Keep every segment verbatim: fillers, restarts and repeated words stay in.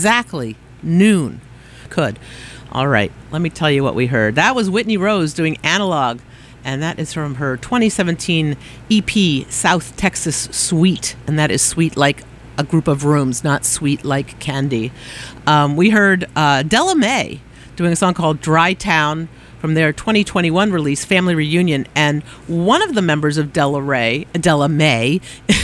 exactly noon. Could. All right, let me tell you what we heard. That was Whitney Rose doing Analog, and that is from her twenty seventeen E P, South Texas Suite, and that is sweet like a group of rooms, not sweet like candy. Um, we heard uh, Della Mae doing a song called Dry Town from their twenty twenty-one release, Family Reunion, and one of the members of Della Ray, Della Mae,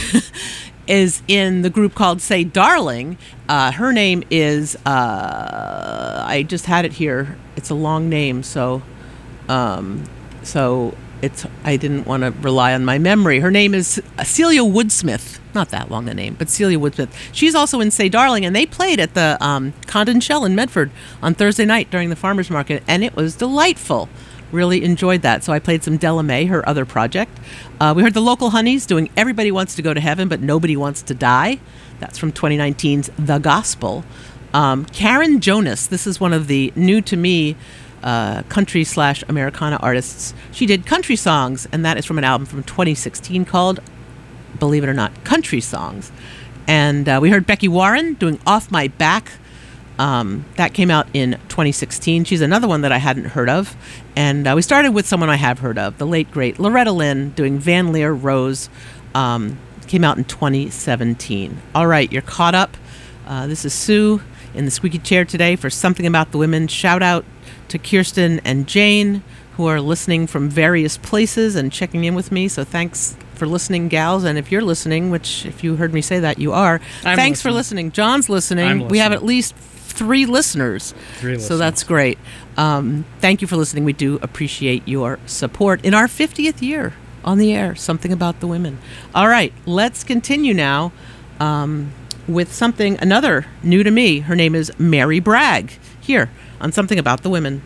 is in the group called Say Darling. Uh, her name is, uh, I just had it here. It's a long name, so um, so it's I didn't want to rely on my memory. Her name is Celia Woodsmith. Not that long a name, but Celia Woodsmith. She's also in Say Darling, and they played at the um, Condon Shell in Medford on Thursday night during the farmers market, and it was delightful. Really enjoyed that. So I played some Della Mae, her other project. Uh, we heard the Local Honeys doing Everybody Wants to Go to Heaven, but Nobody Wants to Die. That's from twenty nineteen's The Gospel. Um, Karen Jonas, this is one of the new to me uh, country slash Americana artists. She did country songs, and that is from an album from twenty sixteen called, believe it or not, Country Songs. And uh, we heard Becky Warren doing Off My Back. Um, that came out in twenty sixteen. She's another one that I hadn't heard of. And uh, we started with someone I have heard of, the late, great Loretta Lynn doing Van Leer Rose. Um, came out in twenty seventeen. All right, you're caught up. Uh, this is Sue in the squeaky chair today for Something About the Women. Shout out to Kirsten and Jane, who are listening from various places and checking in with me. So thanks for listening, gals. And if you're listening, which if you heard me say that, you are, I'm thanks listening. for listening. John's listening. I'm We have listening. at least three listeners. Three So listeners. that's great. Um, thank you for listening. We do appreciate your support in our fiftieth year on the air, Something About the Women. All right, let's continue now um, with something, another new to me. Her name is Mary Bragg, here on Something About the Women.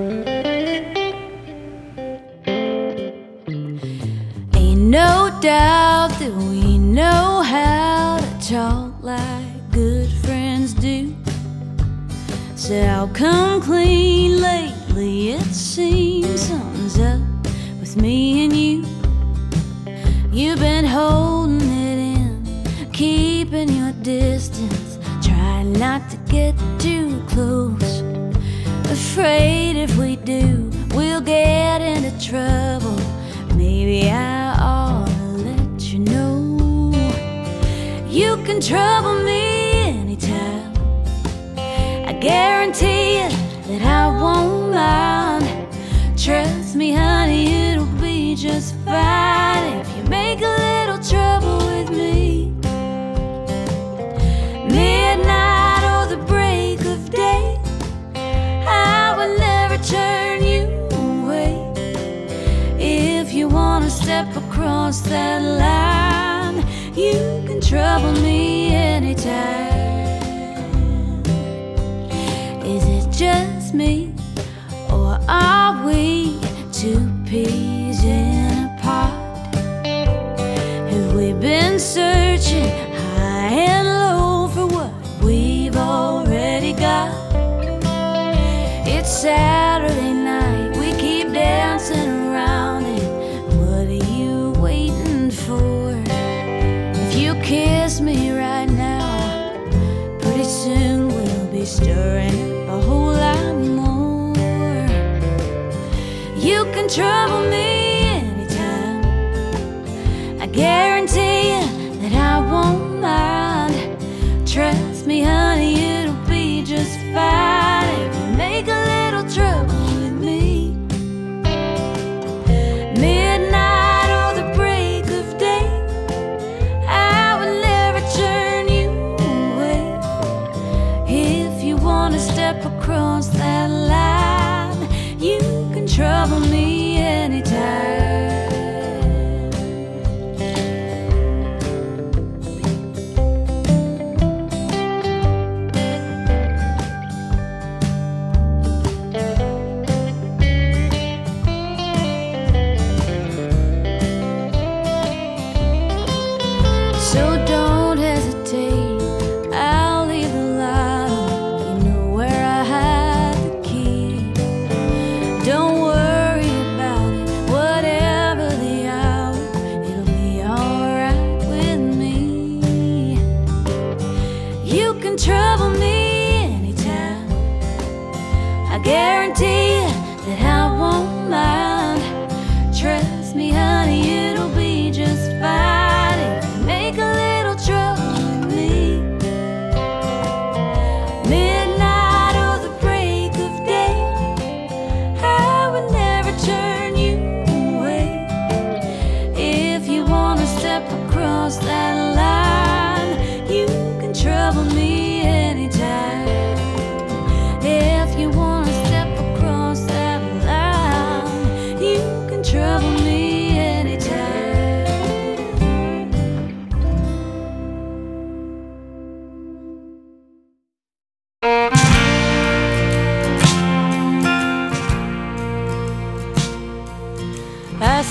Ain't no doubt that we know how to talk like good friends do. So I'll come clean lately, it seems something's up with me and you. You've been holding it in, keeping your distance, trying not to get too close. Afraid if we do, we'll get into trouble. Maybe I ought to let you know. You can trouble me anytime, I guarantee you that I won't mind. Trust me, honey, it'll be just fine if you make a little trouble with me. Midnight or the break of day, I will never turn you away. If you wanna step across that line, you can trouble me anytime. Is it just me, or are we two peas in a pod? Have we been searching high and low for what we've already got? It's Saturday night, we keep dancing around it. What are you waiting for? If you kiss me right now, pretty soon we'll be stirring a whole lot more. You can trouble me anytime, I guarantee you that I won't mind. Trust me, honey, it'll be just fine if you make a little trouble with me. Midnight or the break of day, I will never turn you away. If you wanna step across that line, you can trouble me anytime. So don't hesitate, I'll leave the light on. You know where I hide the key. Don't worry about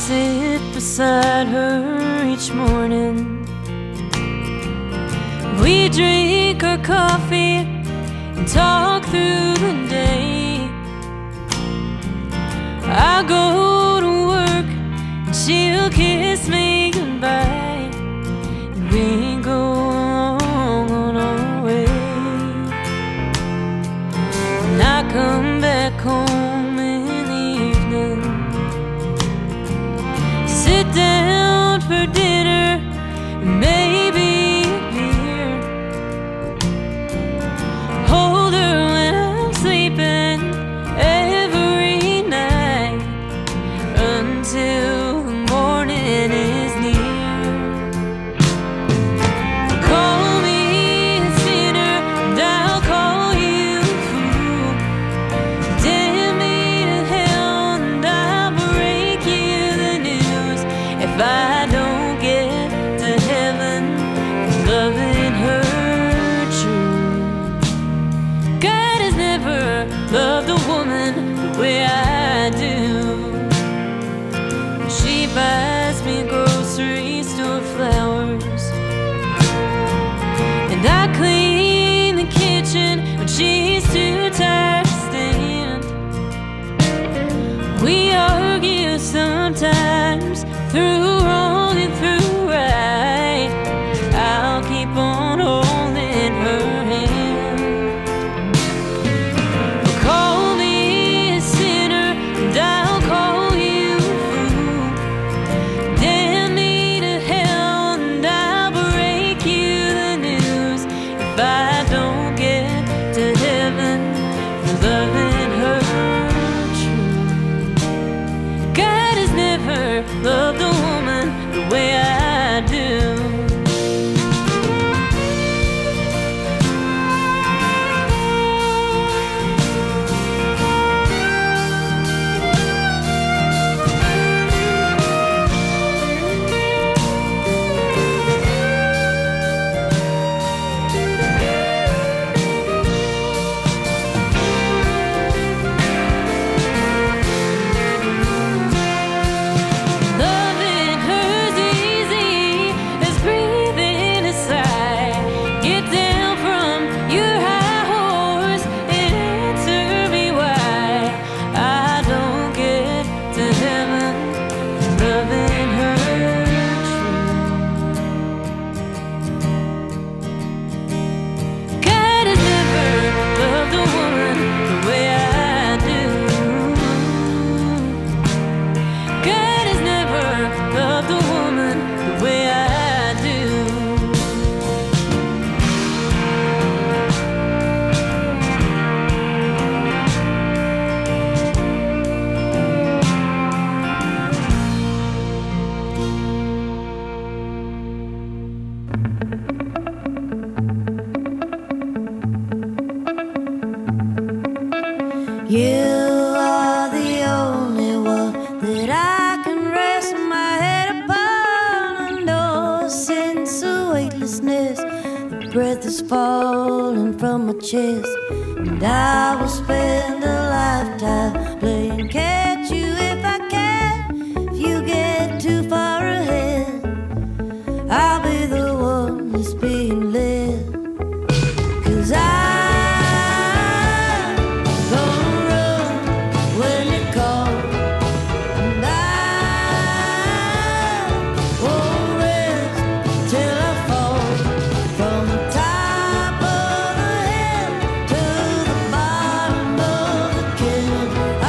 sit beside her each morning. We drink our coffee and talk through the day. I go to work and she'll kiss me goodbye, and we go along on our way. And I come back home in the evening, sit down for dinner and maybe a beer, hold her when I'm sleeping every night until the morning is near. Call me a sinner and I'll call you a fool. Damn me to hell and I'll break you the news if I don't get to heaven for loving her true. God has never loved a woman the way I do. She buys me grocery store flowers, and I clean the kitchen when she's too tired to stand. We argue sometimes through wrong and through right. I'll keep on holding her hand. Call me a sinner and I'll call you a fool. Damn me to hell and I'll break you the news if I don't get to heaven for loving her true. God has never loved a woman the way I do. Loving her's easy as breathing a sigh. Get down from your high horse and answer me why I don't get to heaven for loving her true. God has never loved a woman the way I do. God has never loved a woman the way I do. You are the only one that I can rest my head upon. And no sense of weightlessness, the breath is falling from my chest. And I will spend a lifetime playing catch you if I can. If you get too far ahead, I'll be the one that's being led. 'Cause I I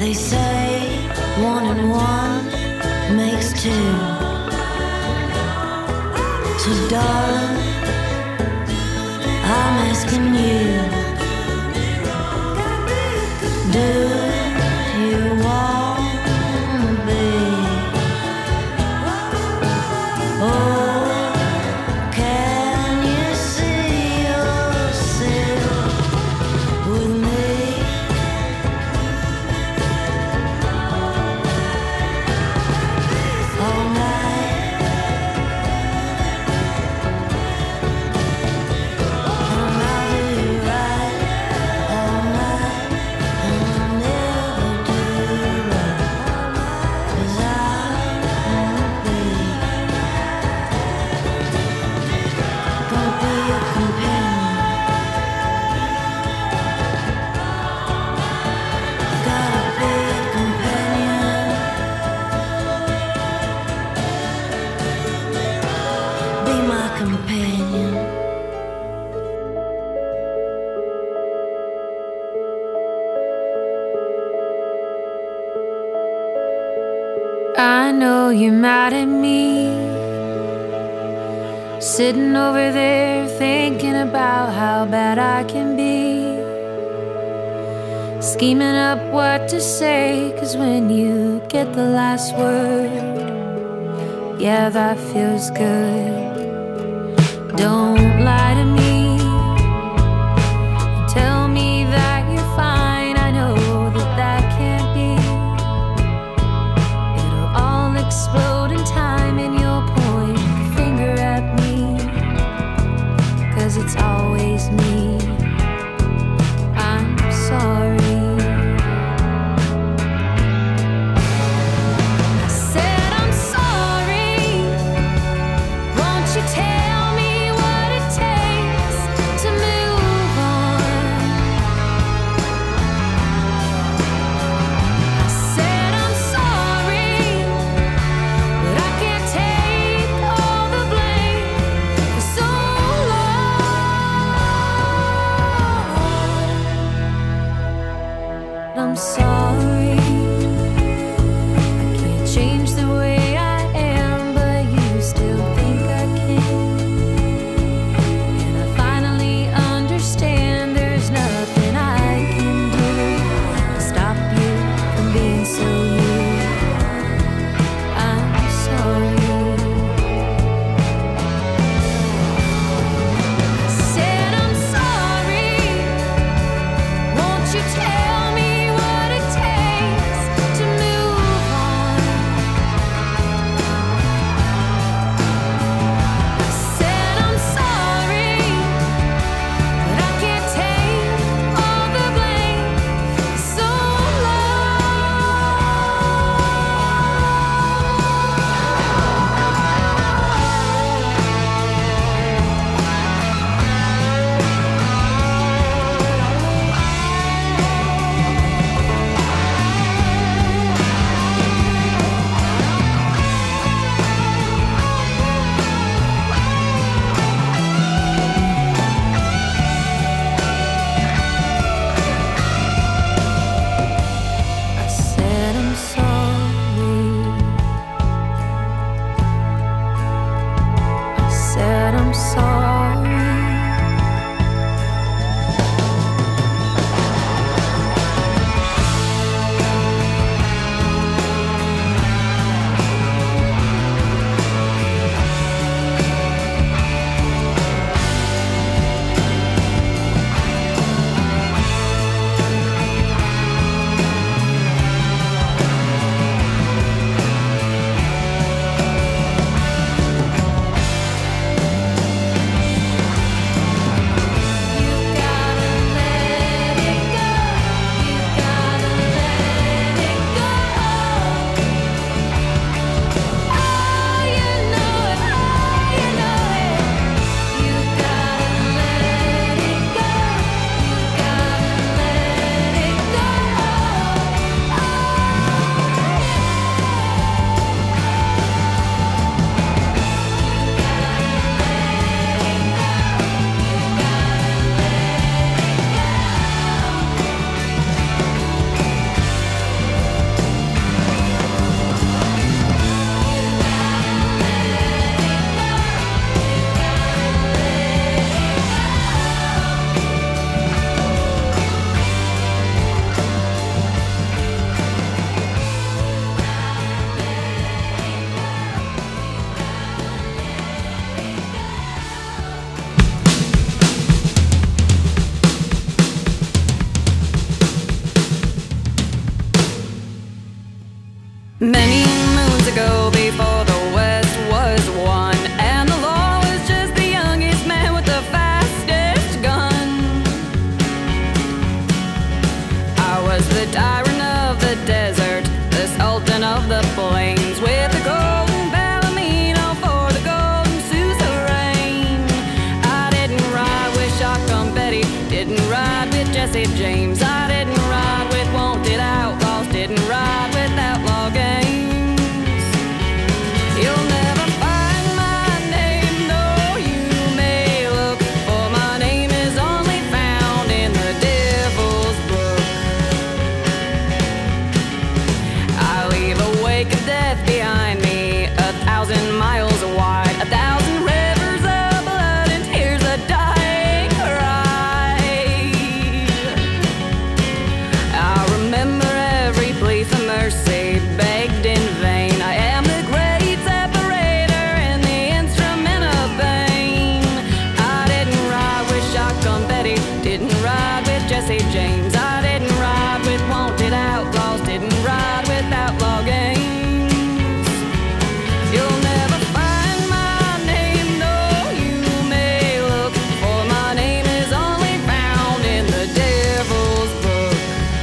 They say one and one makes two. So darling, I'm asking you, do you wanna be? Oh, can you see yourself with me? All night, and I'll be right all night, and I'll never do right, 'cause I wanna be, gonna be a companion, gotta be a companion, be my companion. I know you're mad at me, sitting over there thinking about how bad I can be, scheming up what to say, 'cause when you get the last word, yeah, that feels good. Don't lie to me, tell me that you're fine. I know that that can't be. It'll all explode in time, and you'll point the finger at me, 'cause it's always me. I'm sorry. I said I'm sorry. Won't you tell me what it takes to move on? I said I'm sorry, but I can't take all the blame for so long. I'm sorry. I can't change the way I am, but you still think I can. And I finally understand there's nothing I can do to stop you from being so you. I'm sorry. I said I'm sorry. Won't you tell me what it the tyrant of the desert, the sultan of the plains, with the golden palomino for the golden suzerain. I didn't ride with Shotgun Betty, didn't ride with Jesse James. I didn't ride with wanted outlaws, didn't ride with outlaw gangs. You'll never find my name, though you may look, for my name is only found in the devil's book. I leave a wake of death behind me, a thousand miles wide, a thousand rivers of blood and tears, a dying cry. I remember every plea for mercy, begged in vain. I am the great separator and the instrument of pain. I didn't ride with Shotgun Betty, didn't ride with Jesse James. I didn't ride with wanted outlaws, didn't ride with outlaw gangs. You'll never find my name, though you may look, for my name is only found in the devil's book.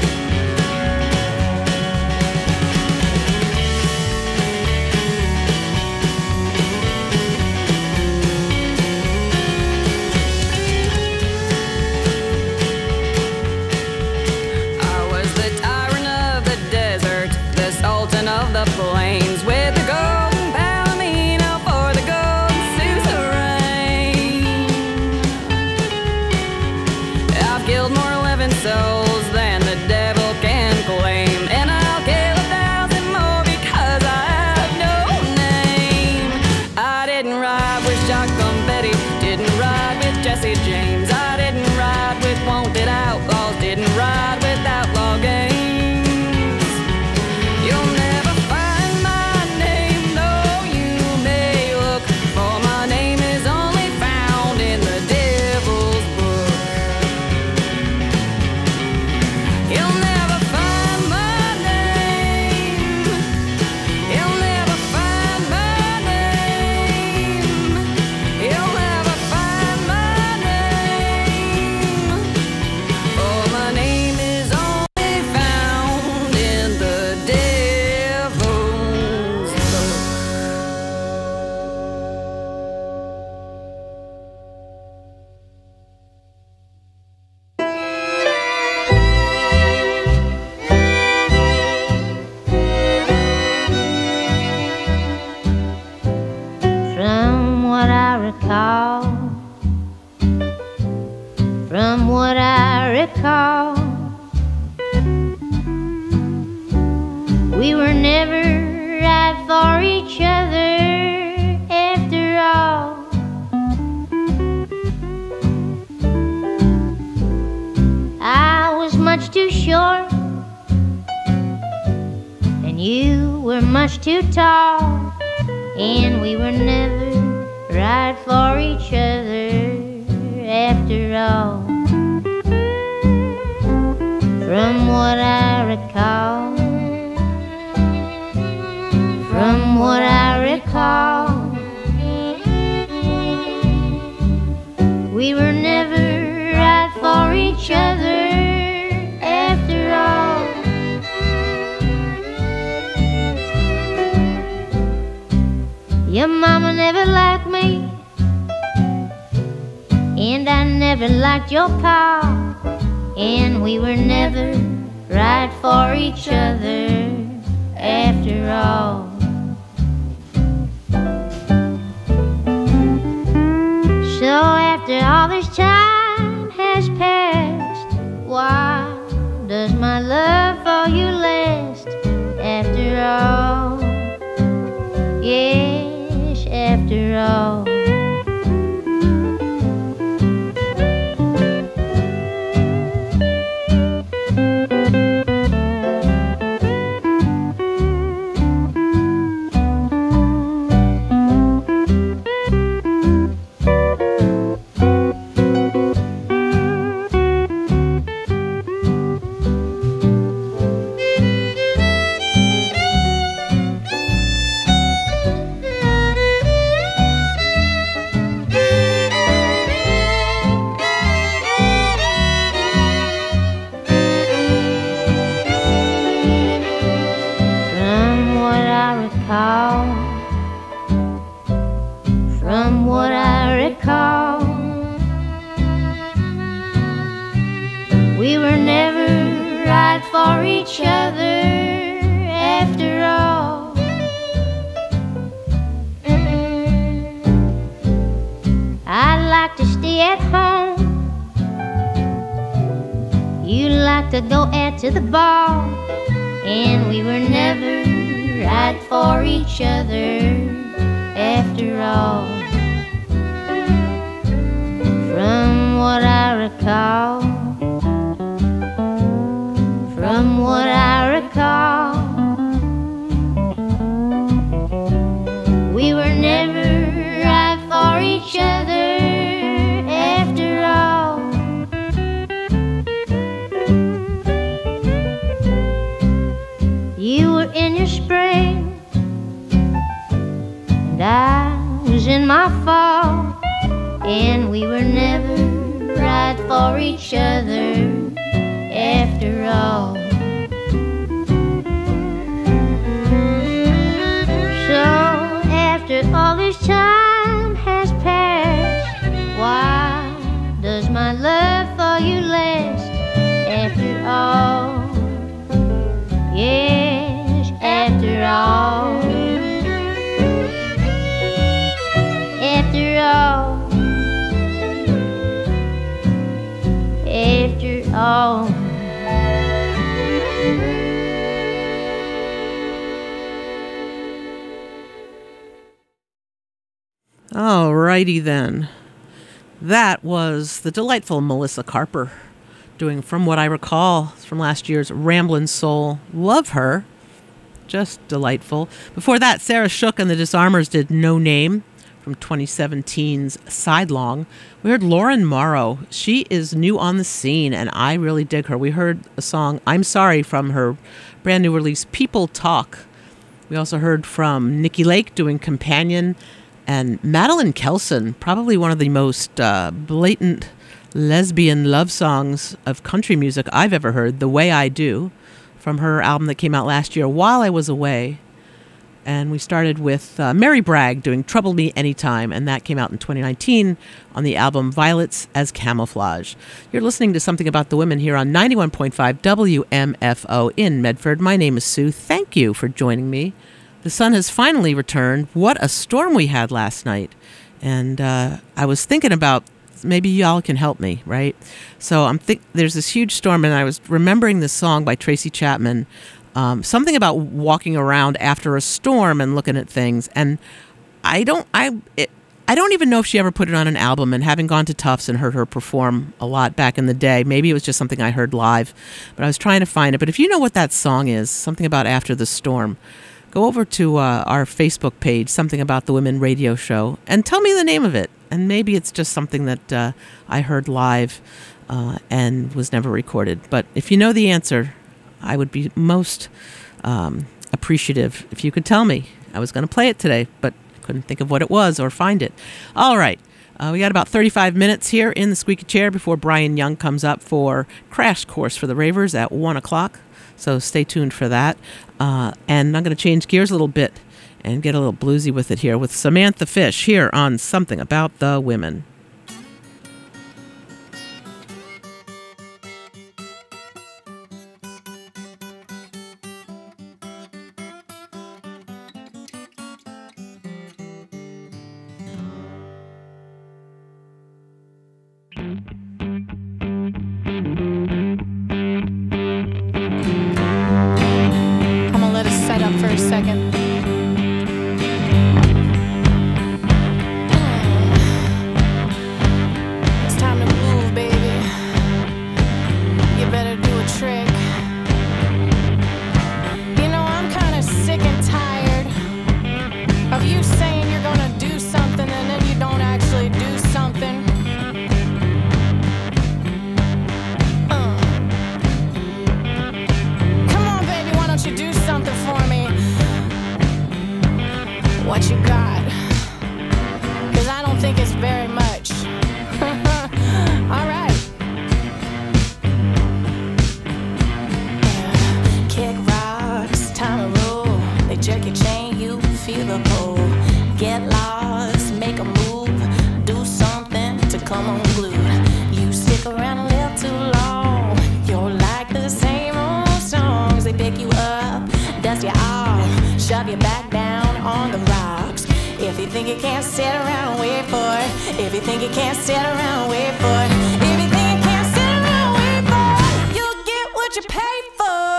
I was the tyrant of the desert, the sultan of the plains, with the golden palomino for the golden suzerain. I've killed more living souls than the devil can claim, and I'll kill a thousand more because I have no name. I didn't ride with Shotgun Betty, didn't ride with Jesse James. I didn't ride with wanted outlaws, didn't ride with outlaw gangs. You'll never find my name, though you may look, for my name is only found in the devil's book. You'll never find my name. You'll never find my name. You'll never find my name. For my name is only found in the devil's book. From what I recall, from what I recall, we were never right for each other after all. I was much too short, and you were much too tall, and we were never right for each other after all. From what I recall, from what I recall, we were never right for each other after all. Your mama never liked me, and I never liked your pa, and we were never right for each other after all. So after all this time has passed, why does my love for you last after all? Yes, after all. each other after all. I like to stay at home. You like to go out to the bar. And we were never right for each other after all. From what I recall, from what I recall, we were never right for each other after all. You were in your spring, and I was in my fall, and we were never right for each other after all. So after all this time has passed, why does my love for you last after all? Yes, after all. After all. After all. All righty then. That was the delightful Melissa Carper doing From What I Recall from last year's Ramblin' Soul. Love her. Just delightful. Before that, Sarah Shook and the Disarmers did No Name from twenty seventeen's Sidelong. We heard Lauren Morrow. She is new on the scene, and I really dig her. We heard a song, I'm Sorry, from her brand new release, People Talk. We also heard from Nikki Lake doing Companion, and Madeline Kelson, probably one of the most uh, blatant lesbian love songs of country music I've ever heard, The Way I Do, from her album that came out last year, While I Was Away. And we started with uh, Mary Bragg doing Trouble Me Anytime, and that came out in twenty nineteen on the album Violets as Camouflage. You're listening to Something About the Women here on ninety-one point five W M F O in Medford. My name is Sue. Thank you for joining me. The sun has finally returned. What a storm we had last night. And uh, I was thinking about maybe y'all can help me, right? So I'm think there's this huge storm, and I was remembering this song by Tracy Chapman, um, something about walking around after a storm and looking at things. And I don't, I, it, I don't even know if she ever put it on an album. And having gone to Tufts and heard her perform a lot back in the day, maybe it was just something I heard live. But I was trying to find it. But if you know what that song is, something about After the Storm, go over to uh, our Facebook page, Something About the Women radio show, and tell me the name of it. And maybe it's just something that uh, I heard live uh, and was never recorded. But if you know the answer, I would be most um, appreciative if you could tell me. I was going to play it today, but couldn't think of what it was or find it. All right. Uh, we got about thirty-five minutes here in the squeaky chair before Brian Young comes up for Crash Course for the Ravers at one o'clock. So stay tuned for that. Uh, and I'm going to change gears a little bit and get a little bluesy with it here with Samantha Fish here on Something About the Women. dump you back down on the rocks. If you think you can't sit around, wait for it. If you think you can't sit around, wait for it. If you think you can't sit around, wait for it. You'll get what you pay for.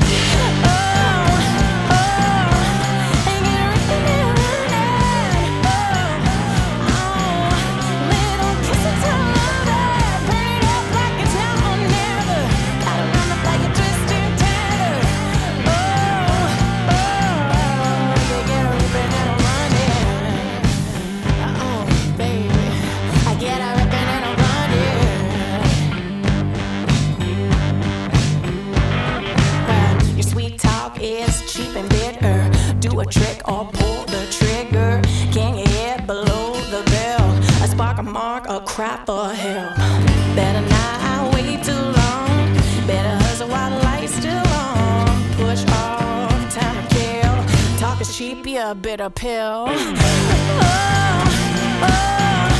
A trick or pull the trigger. Can you hit below the belt? A spark, a mark, a crap or help. Better not wait too long. Better hustle while the light's still on. Push off, time to kill. Talk is cheap, you a bitter pill. Oh, oh.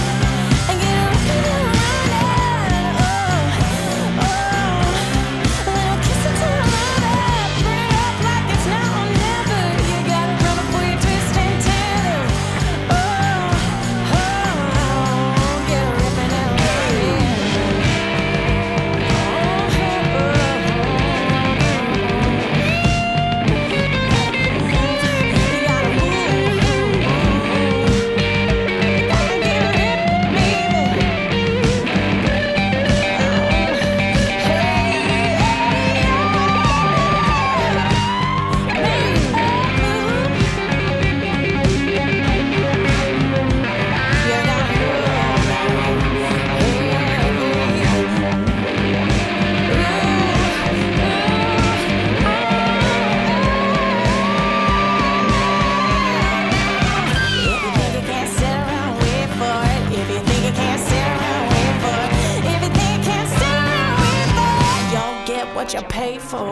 What you pay for.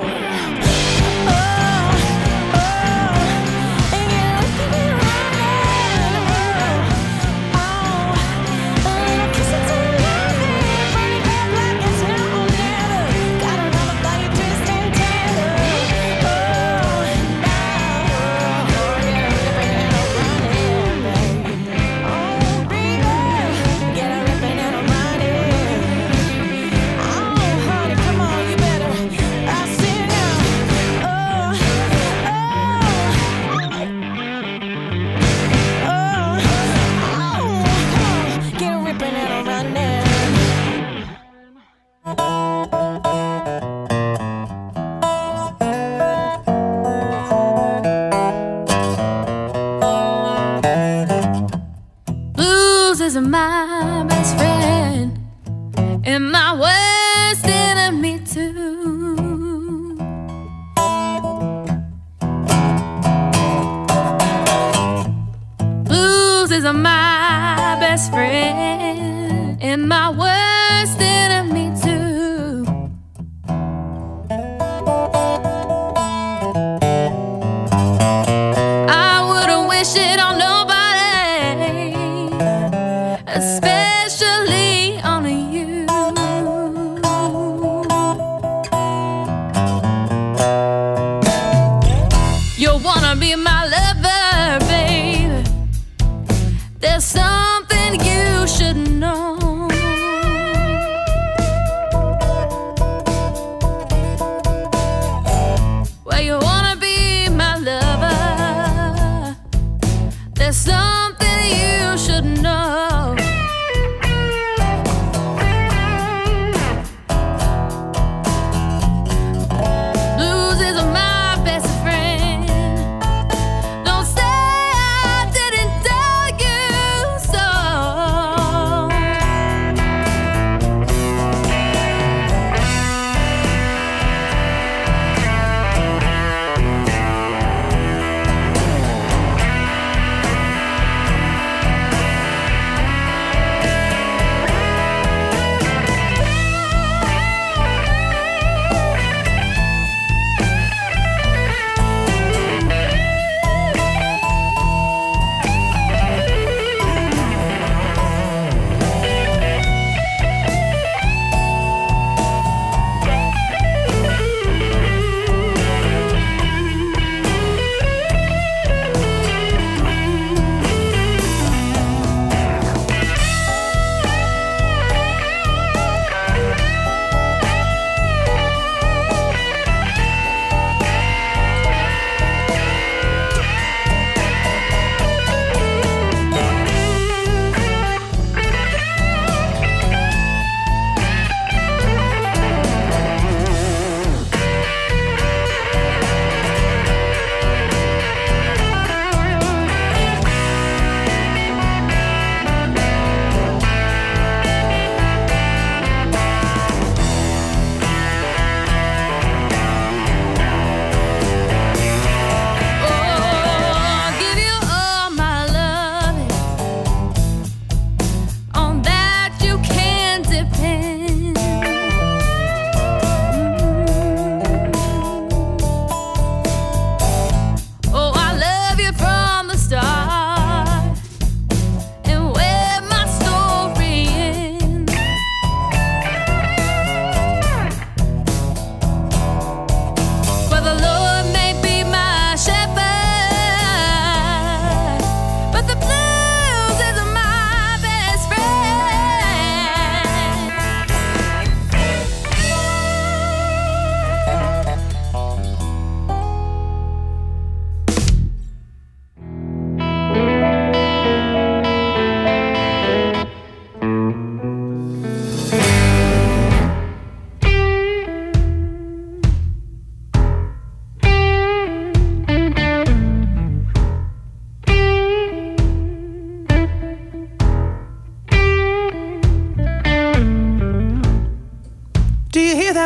Oh,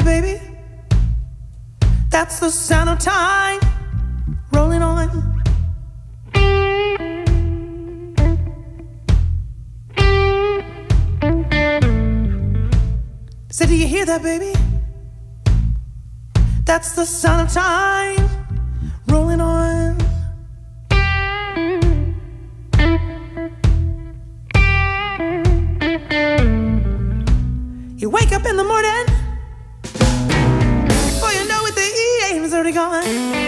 baby? That's the sound of time rolling on. Say, do you hear that, baby? That's the sound of time rolling on. You wake up in the morning, before you know it, the E A M's already gone.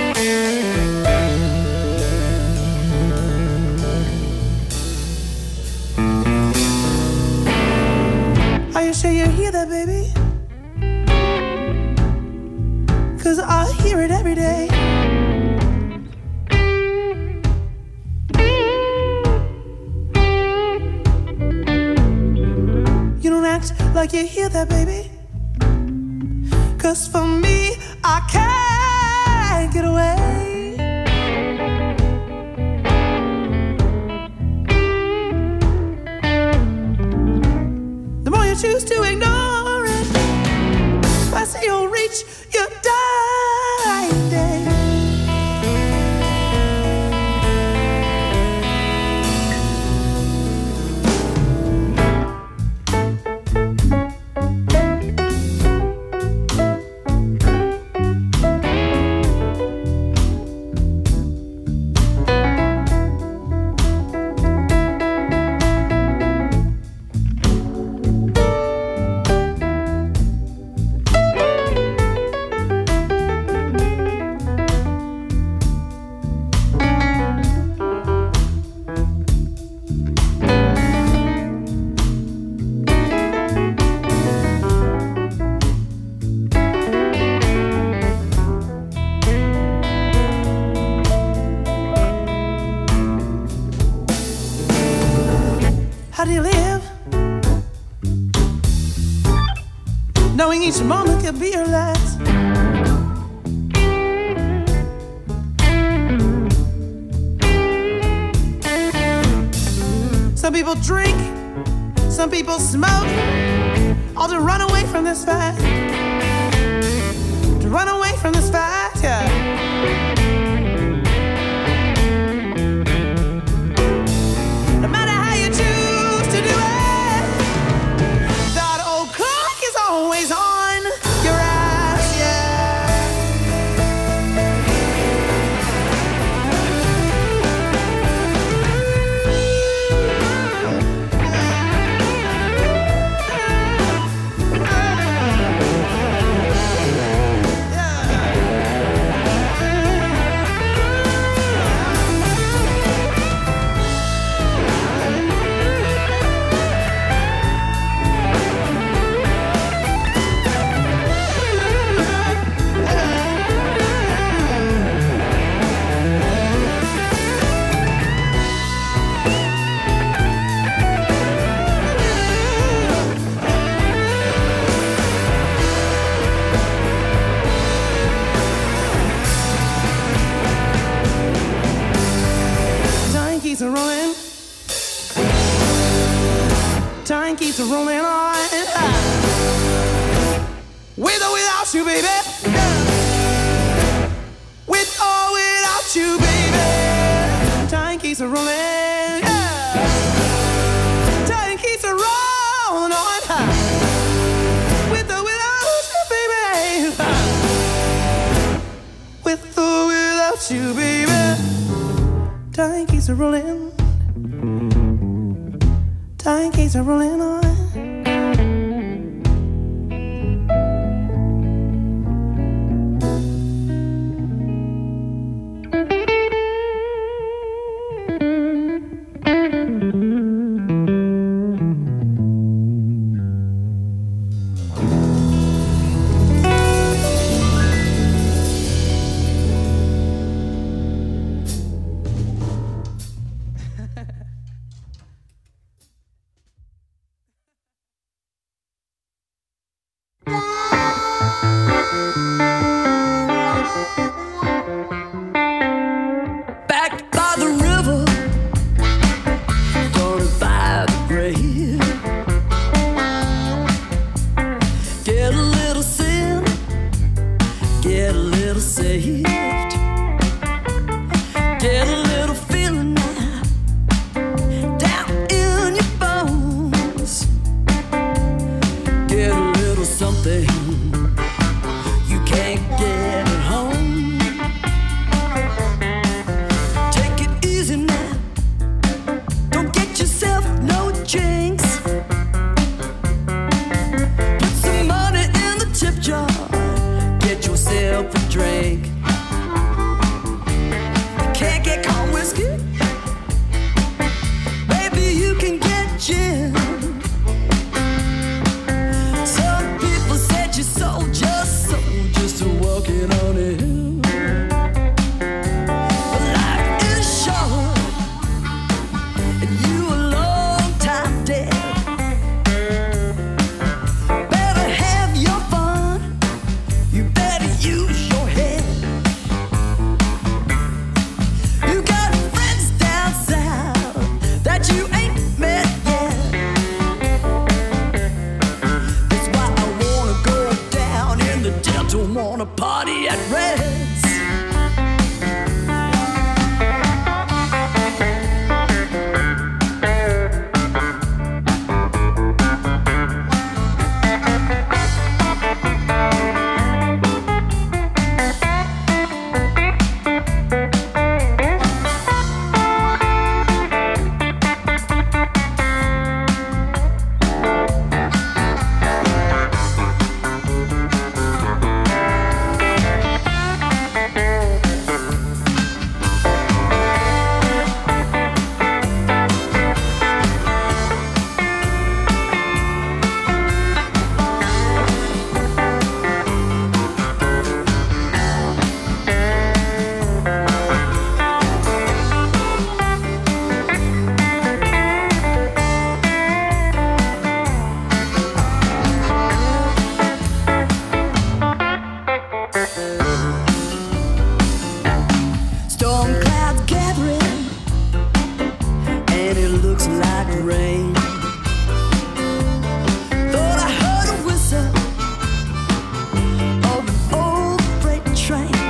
Are you sure you hear that, baby? 'Cause I hear it every day. You don't act like you hear that, baby. 'Cause for me, I can't get away. The more you choose to ignore it, faster you'll reach your dying day. How do you live? Knowing each moment could be your last. Some people drink, some people smoke, all to run away from this fact. To run away from this fact, yeah. Keeps a rolling, time keeps a rolling on. With or without you, baby. With or without you, baby. Time keeps a rolling. Time keeps a rolling on. With or without you, baby. With or without you, baby. Time keeps a rolling. Time keeps a rolling on. get a little saved. Get a little feeling now down in your bones. Get a little something you can't get at home. Take it easy now, don't get yourself no drinks. Put some money in the tip jar, get yourself a drink. Can't get cold whiskey? Maybe you can get gin. Some people said you sold your soul just to walk it on a hill. But life is short, and you a long time dead. Better have your fun, you better use your head. You got friends down south that you ain't met yet. That's why I wanna go down in the Delta, wanna party at Red's. Storm clouds gathering, and it looks like rain. Thought I heard a whistle of an old freight train.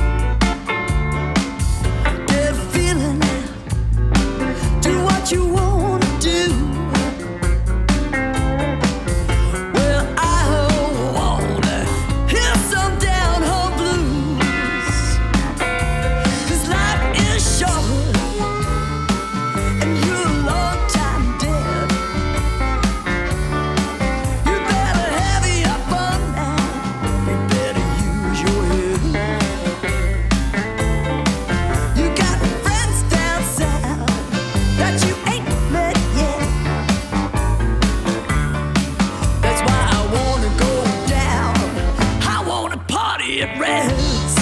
Get a feeling now, do what you wanna do. Well, I wanna hear some down home blues. 'Cause life is short, and you're a long time dead. You better have your fun now, you better use your head. You got friends down south that you ain't met yet. That's why I wanna go down, I wanna party at Red's.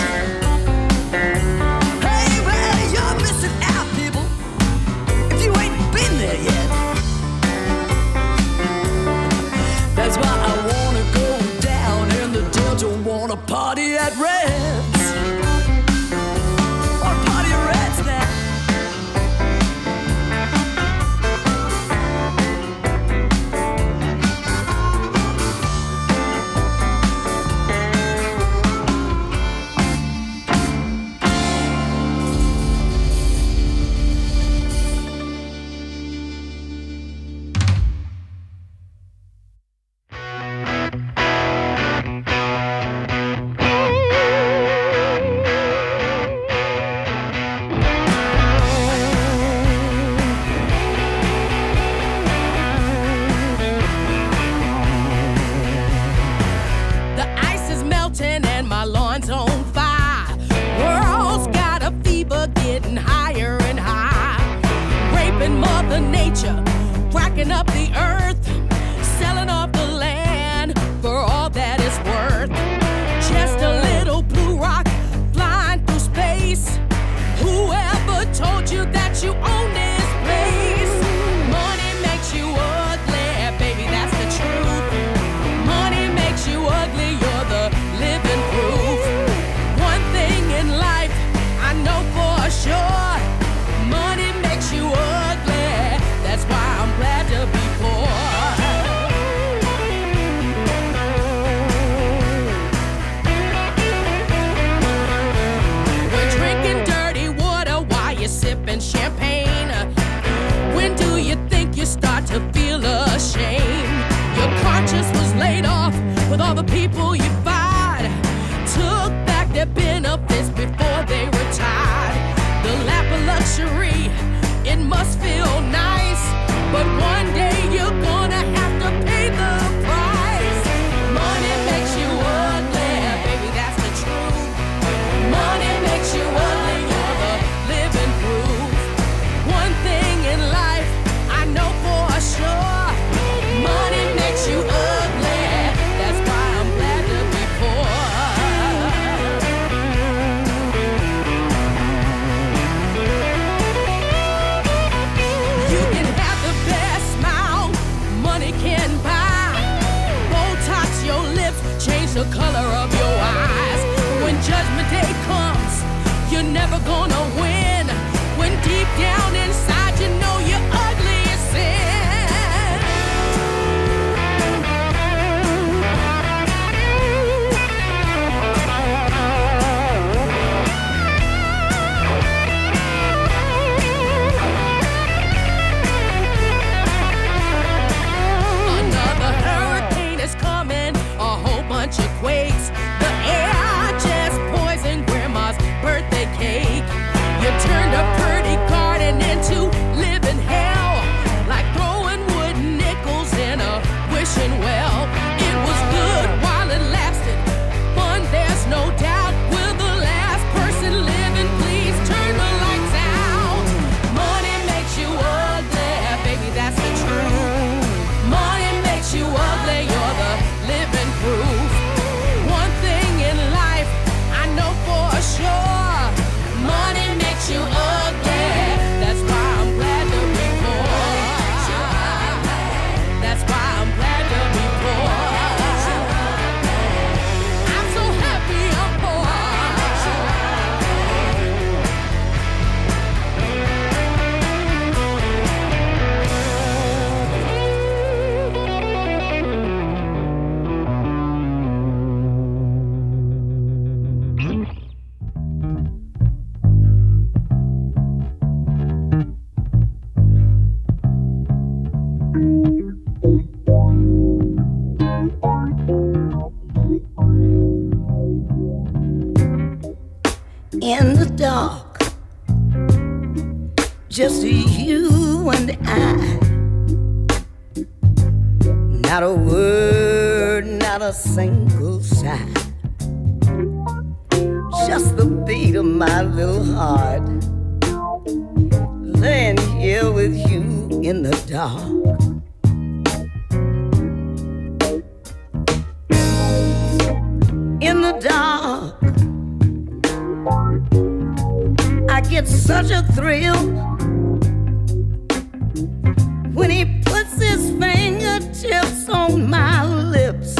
Hey, well, you're missing out, people, if you ain't been there yet. That's why I wanna go down in the Delta, wanna party at Red's. Wanna party at Red's now. The ice is melting and my lawn's on fire. World's got a fever getting higher and higher. Raping Mother Nature, cracking up the earth, selling off the land for all that it's worth. Just a little blue rock flying through space. Whoever told you that you own this place? Money makes you ugly, baby, that's the truth. Money makes you ugly, you're the living proof. One thing in life I know for sure, money makes you ugly. That's why I'm glad to be poor. but one day you're gonna have to pay the price. Money makes you ugly, baby, that's the truth. Money makes you ugly, you're the living proof. One thing in life I know for sure, money makes you ugly, that's why I'm glad to be poor. You can have the best smile money can buy. Botox your lips, change the color of your eyes. When judgment day comes, you're never gonna win. When deep down inside you know you're ugly as sin. Another hurricane is coming, a whole bunch of quakes. The air just poisoned grandma's birthday cake. You turned a pretty garden into living hell, like throwing wooden nickels in a wishing well. It was good while it lasted, fun there's no doubt. Will the last person living please turn the lights out? Money makes you ugly, baby, that's the truth. Money makes you ugly, you're the living proof. One thing in life I know for sure, money makes you ugly, that's why I'm glad to be poor. That's why I'm glad to be poor. I'm so happy I'm poor. In the dark, just you and I. Not a word, not a single sigh. Just the beat of my little heart, laying here with you in the dark. In the dark, I get such a thrill when he puts his fingertips on my lips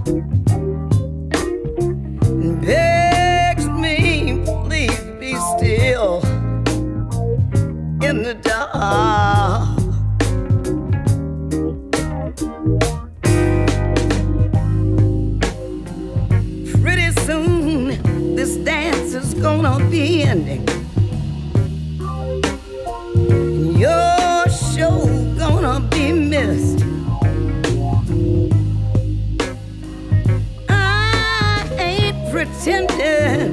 and begs me, please be still. In the dark, pretty soon this dance is gonna be ending. Your show gonna be missed. I ain't pretending,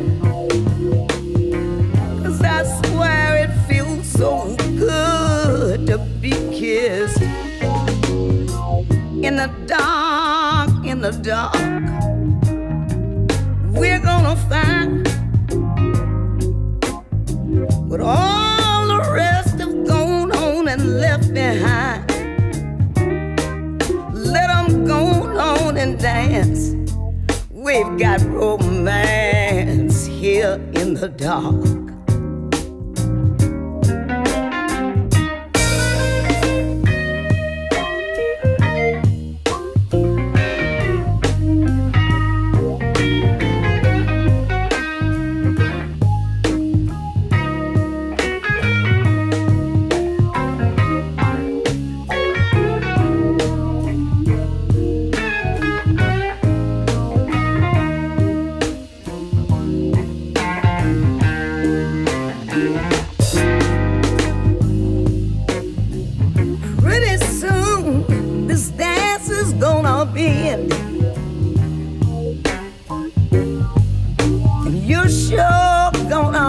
'cause I swear it feels so good to be kissed. In the dark, in the dark, we're gonna find what all the rest have gone on and left behind. Let them go on and dance. We've got romance here in the dark.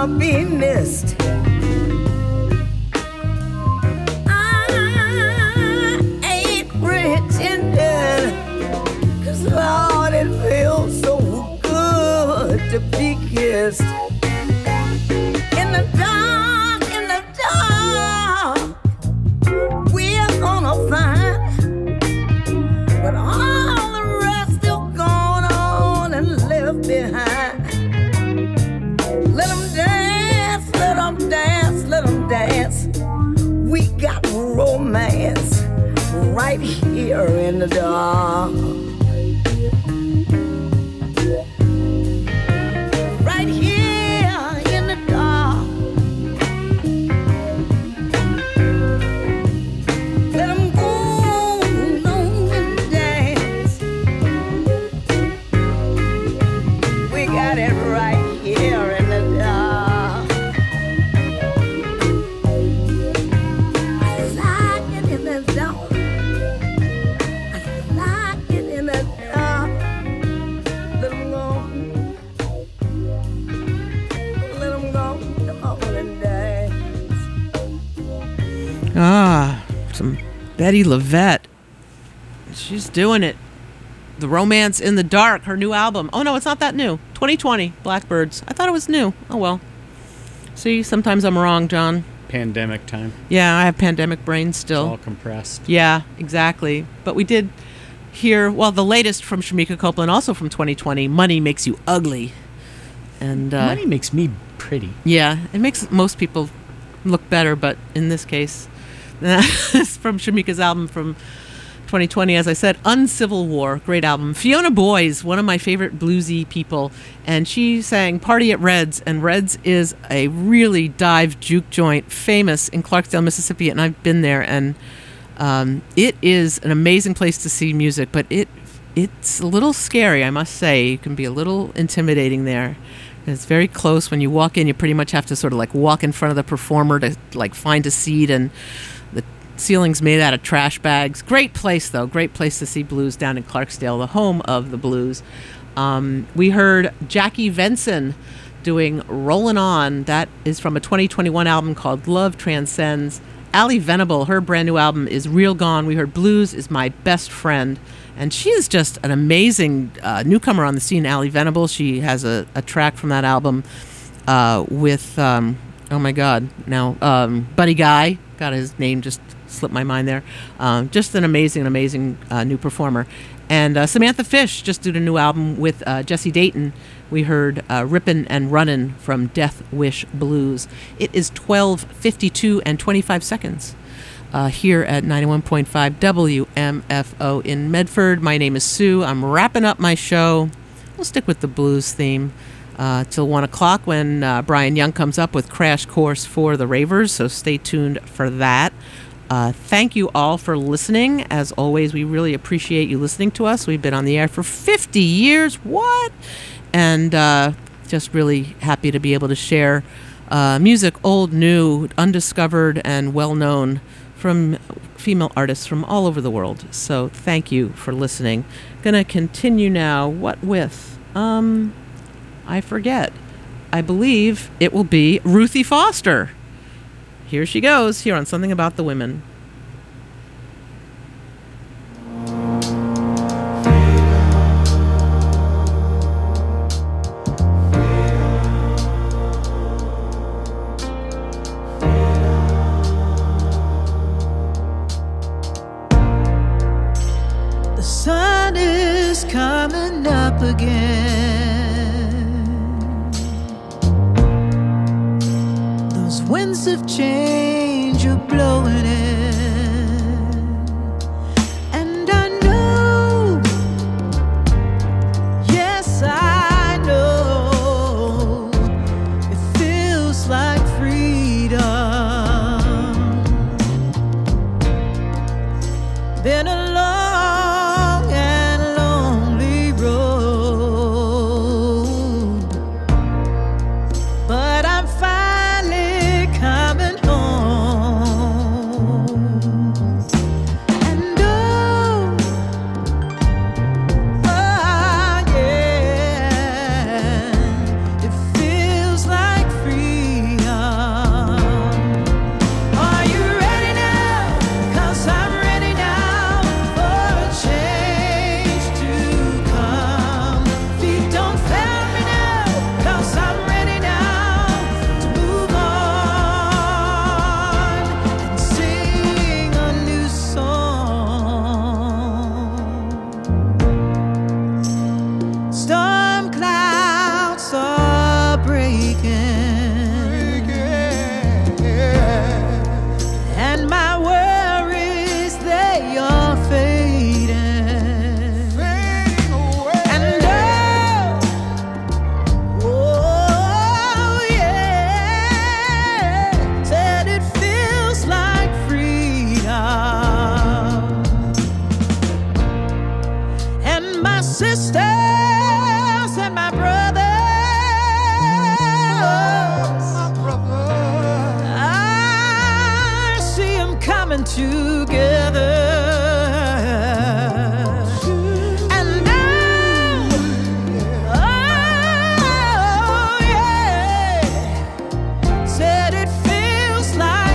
missed. I exist. In the dark, in the dark, we're gonna find what all the rest still gone on and left behind. Let them dance, let them dance, let them dance. We got romance right here in the dark. Right here in the dark. Let them go on and dance. We got it right here in the dark. I like it in the dark. I like it in the dark. Let them go. Let them go on and dance. Ah, some Betty LaVette. She's doing it. The Romance in the Dark, her new album. Oh, no, it's not that new. twenty twenty, Blackbirds. I thought it was new. Oh, well. See, sometimes I'm wrong, John. Pandemic time. Yeah, I have pandemic brain still. All compressed. Yeah, exactly. But we did hear, well, the latest from Shamika Copeland, also from twenty twenty, Money Makes You Ugly. And uh, Money makes me pretty. yeah, it makes most people look better, but in this case, it's from Shamika's album from twenty twenty, as I said, Uncivil War, great album. Fiona Boyes, one of my favorite bluesy people, and she sang Party at Red's, and Red's is a really dive juke joint, famous in Clarksdale, Mississippi, and I've been there, and um, it is an amazing place to see music, but it it's a little scary, I must say. You can be a little intimidating there. It's very close. When you walk in, you pretty much have to sort of like walk in front of the performer to like find a seat, and the ceiling's made out of trash bags. Great place, though. Great place to see blues down in Clarksdale, the home of the blues. Um, we heard Jackie Venson doing Rollin' On. That is from a twenty twenty-one album called Love Transcends. Allie Venable, her brand new album is Real Gone. We heard Blues is My Best Friend. And she is just an amazing uh, newcomer on the scene, Allie Venable. She has a, a track from that album uh, with, um, oh my God, now, um, Buddy Guy. God, his name just slipped my mind there. Um, just an amazing, amazing uh, new performer. And uh, Samantha Fish just did a new album with uh, Jesse Dayton. We heard uh, Rippin' and Runnin' from Death Wish Blues. It is twelve fifty-two and twenty-five seconds. Uh, here at ninety-one point five W M F O in Medford. My name is Sue. I'm wrapping up my show. We'll stick with the blues theme uh, till one o'clock when uh, Brian Young comes up with Crash Course for the Ravers, so stay tuned for that. Uh, thank you all for listening. As always, we really appreciate you listening to us. We've been on the air for fifty years. What? And uh, just really happy to be able to share uh, music, old, new, undiscovered, and well-known from female artists from all over the world. So thank you for listening. Gonna continue now. What with? Um, I forget. I believe it will be Ruthie Foster. Here she goes, here on Something About the Women. The sun is coming up again. Those winds of change are blowing in, and I know, yes I know, it feels like freedom. Been a long and lonely road, but I'm finally coming home. breaking, and my worries, they are fading, fading away. And oh, oh yeah, said it feels like freedom. And my sisters and my brothers, I see them coming together. And now, oh yeah, said it feels like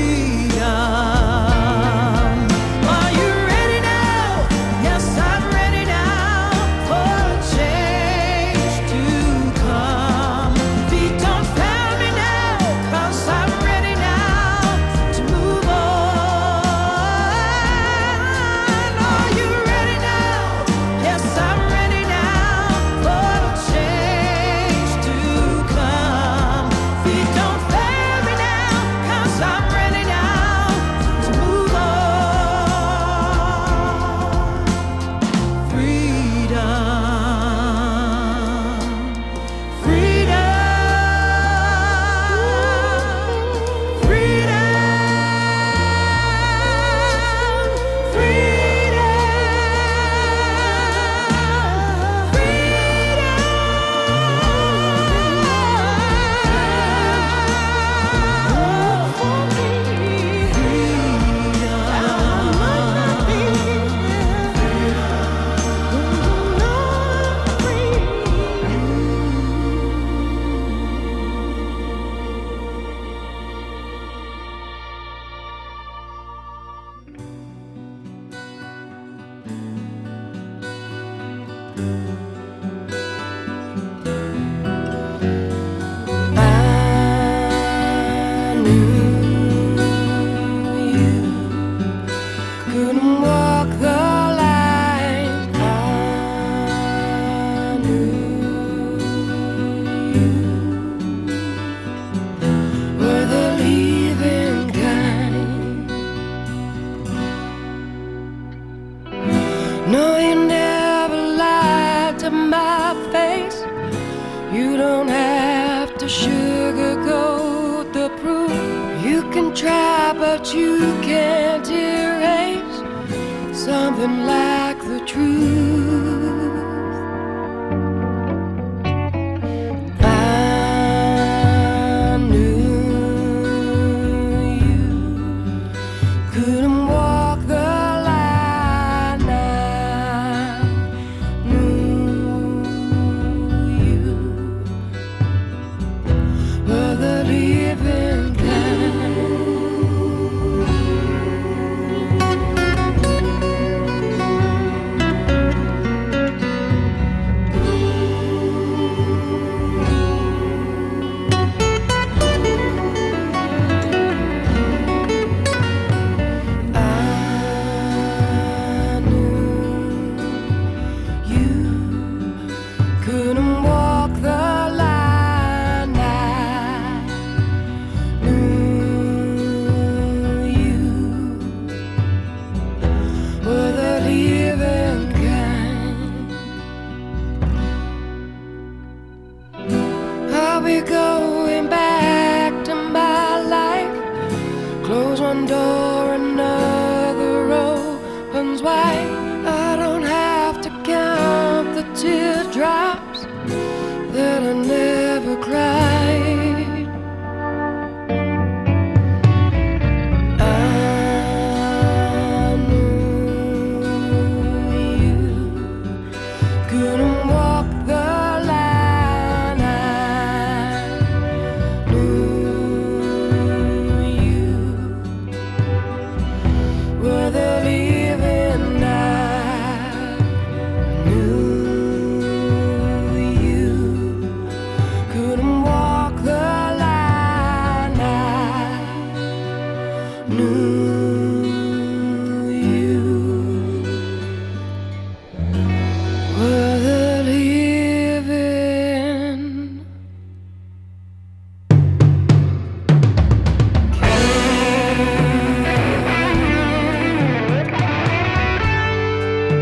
freedom. Are you ready now? Yes, I'm ready now for a change to come. Feet don't fail me now, 'cause I'm ready now to move on. Are you ready now? Yes, I'm ready now for a change to come. Feet don't fail me now, 'cause I'm ready now to move on. Freedom, freedom, freedom, I knew you couldn't walk the line. I knew you were the leaving kind. No, you never lied to my face. You don't have to sugarcoat the proof. You can try, but you can't erase something like the truth. I knew you couldn't walk the line. I knew you were the living kind. I knew you couldn't walk the line. I knew you were the living kind. I'll be going